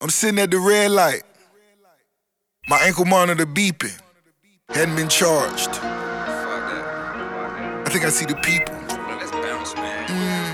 I'm sitting at the red light. My ankle monitor beeping. Hadn't been charged. I think I see the people. Let's bounce, man.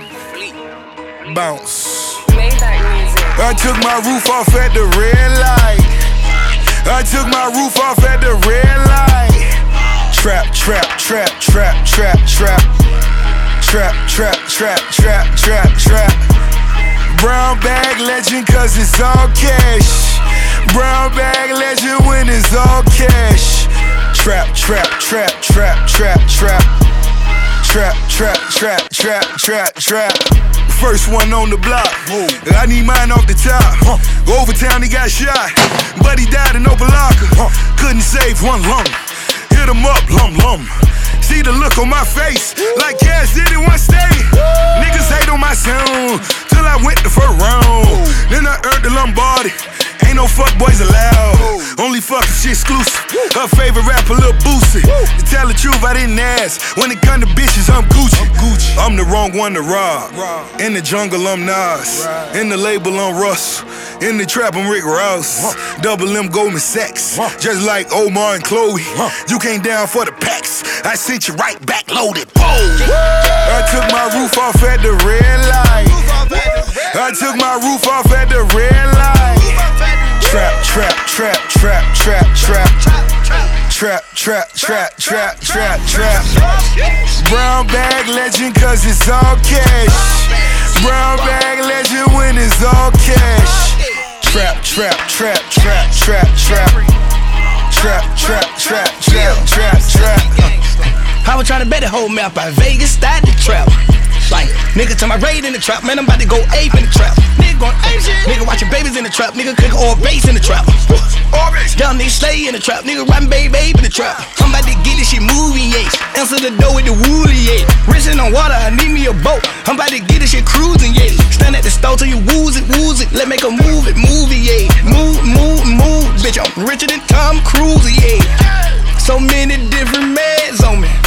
Bounce. Maybach music. I took my roof off at the red light. I took my roof off at the red light. Trap, trap, trap, trap, trap, trap. Trap, trap, trap, trap, trap, trap. Brown bag legend cause it's all cash. Brown bag legend when it's all cash. Trap, trap, trap, trap, trap, trap. Trap, trap, trap, trap, trap, trap. First one on the block. I need mine off the top. Over town he got shot, but he died in Opalaka. Couldn't save one lung. Hit him up, lum. See the look on my face, like Cash did in one state. Niggas hate on my sound, till I went the first round. Then I earned the Lombardi. Ain't no fuck boys allowed. Only fucking shit exclusive. Her favorite rapper, Lil Boosie. To tell the truth, I didn't ask. When it come to bitches, I'm Gucci. I'm the wrong one to rob. In the jungle, I'm Nas. In the label, I'm Russ. In the trap, I'm Rick Ross. Double M Goldman Sachs. Just like Omar and Chloe. You came down for the packs. I sent you right back loaded. I took my roof off at the red light. I took my roof off at the red light. Trap, trap, trap, trap, trap, trap. Trap, trap, trap, trap, trap, trap. Brown bag legend cause it's all cash. Brown bag legend when it's all cash. Trap, trap, trap, trap, trap, trap. Trap, trap, trap, trap, trap, trap. I was trying to bet the whole map out Vegas, started the trap. Like, nigga to my raid in the trap, man, I'm about to go ape in the trap. Nigga going ape shit. Nigga watching babies in the trap, nigga cook all bass in the trap. Young nigga slay in the trap, nigga riding babe in the trap. I'm about to get this shit moving, yeah. Answer the door with the woolly, yeah. Racing on water, I need me a boat. I'm about to get this shit cruising, yeah. Stand at the store till you wooze it. Let make a move it, yeah. Move, bitch, I'm richer than Tom Cruise, yeah. So many different meds on me.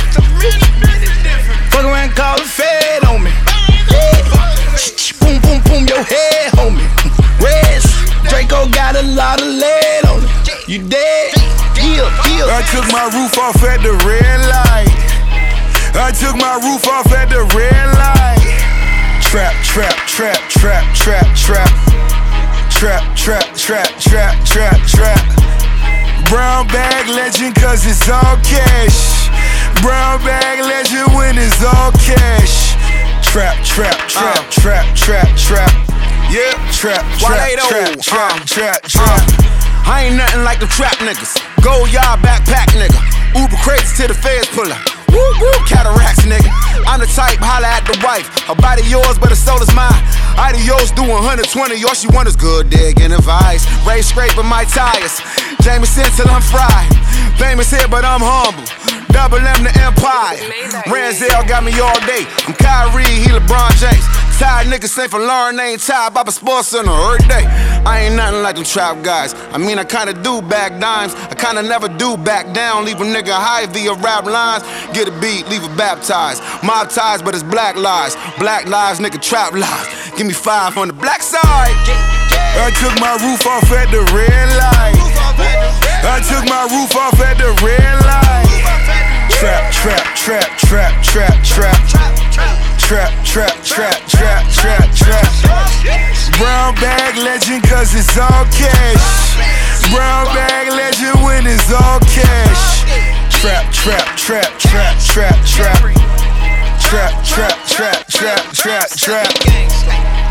Fuck around, call it fed on me. Boom, boom, boom, your head, homie. Reds, Draco got a lot of lead on it. You dead? Yeah. I took my roof off at the red light. I took my roof off at the red light. Trap, trap, trap, trap, trap, trap. Trap, trap, trap, trap, trap, trap. Brown bag legend cause it's all cash. Brown bag legend when it's all cash. Trap, trap, trap, trap, trap, trap. Yeah, trap, trap, trap. I ain't nothing like the trap niggas. Gold yard backpack nigga. Uber crates till the feds pull up. Woo, cataracts nigga. I'm the type, holla at the wife. Her body yours, but her soul is mine. Adios doing 120, all she want is good dick and advice. Ray scraping my tires. Jameson till I'm fried. Famous here, but I'm humble. Double M the Empire. Ranzel got me all day. I'm Kyrie, he LeBron James. Tired niggas say for Lauren, they ain't tired about the sports center every day. I ain't nothing like them trap guys. I mean, I kinda do back dimes. I kinda never do back down. Leave a nigga high via rap lines. Get a beat, leave it baptized. Mob ties, but it's black lies. Black lives, nigga, trap lies. Give me 5 on the black side. I took my roof off at the red light. I took my roof off at the red light. Trap, trap, trap, trap, trap, trap. Trap, trap, trap, trap, trap, trap. Brown bag legend cause it's all cash. Brown bag legend when it's all cash. Trap, trap, trap, trap, trap, trap. Trap, trap, trap, trap, trap, trap.